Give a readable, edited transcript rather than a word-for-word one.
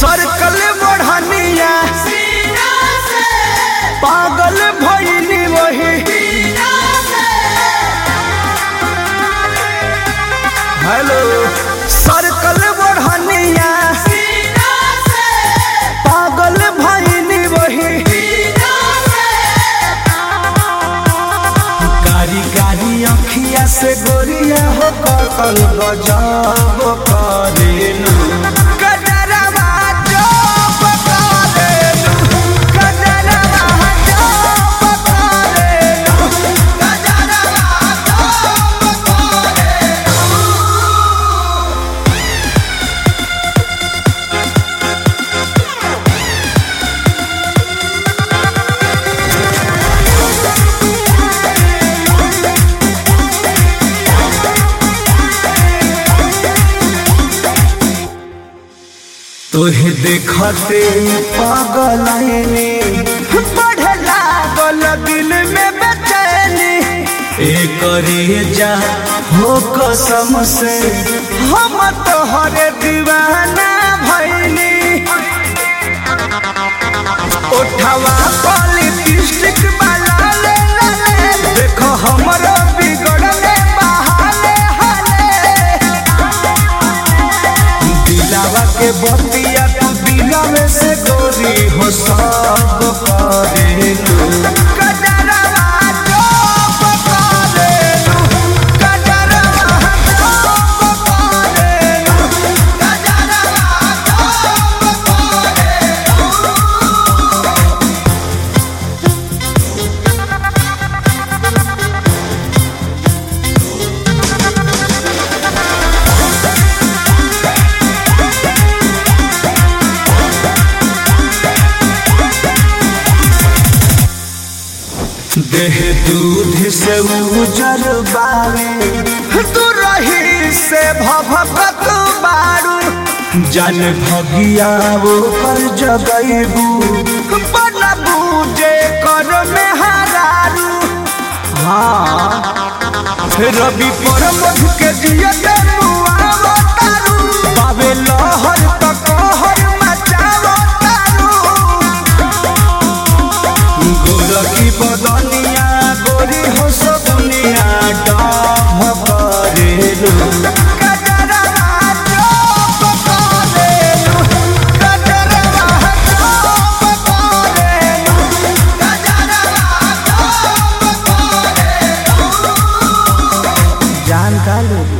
Circle बढ़निया पागल भइली वही हेलो सर्कल बढ़निया पागल भइली वही कारी कारी अखिया से गोरिया हो कतल गजब करेलू तोहे देखते पागल बढ़े लागल दिल में बेचैनी एकरे जा हो कसम से हम तोहरे दीवाना भइनी ओठवा लिपस्टिक वाला ले देखो हमरो बिगड़ले बहाने हाले दिलावा के बतिया तू दिला में से गोरी हो सब करेलू देह दूध से उजर बावे तू रही से भभकत बारू जल भगिया वो कर जगैबू बनबू जे कर में हरारू हाँ रवि पर मधु के जिया मुआवो तारू बावे लहर तक कहर मचावो तारू गोरकी बदनिया गोरी हो सगुनिया डाभ करेलू जान का लो।